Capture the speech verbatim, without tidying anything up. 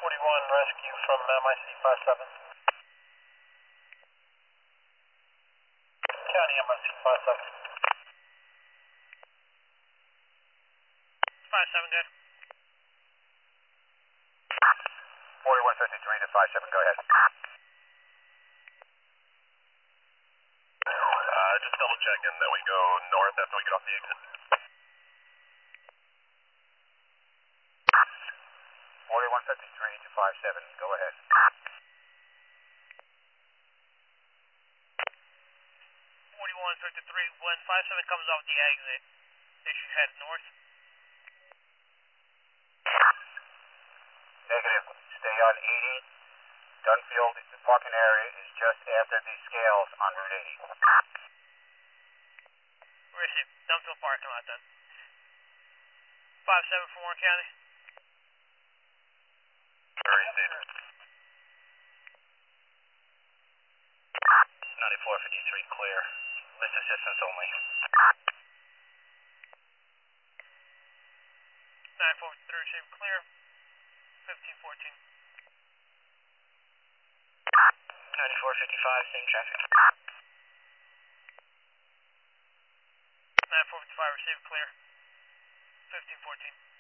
forty-one, rescue from M I C five seven. County M I C five seven. five seven, good. forty-one fifty-three to five seven, go ahead. Uh, just double checking that we go north after we get off the exit. forty-one fifty-three to five seven, go ahead. forty-one fifty-three, when five seven comes off the exit, they should head north. Negative. Stay on eighty. Dunfield parking area is just after the scales on Route eighty. Receive. Dunfield parking lot then. five seven for Warren County. Received. ninety-four fifty-three clear. List assistance only. nine four three, receive clear. fifteen fourteen. ninety-four fifty-five, same traffic. nine four five, receive clear. fifteen fourteen.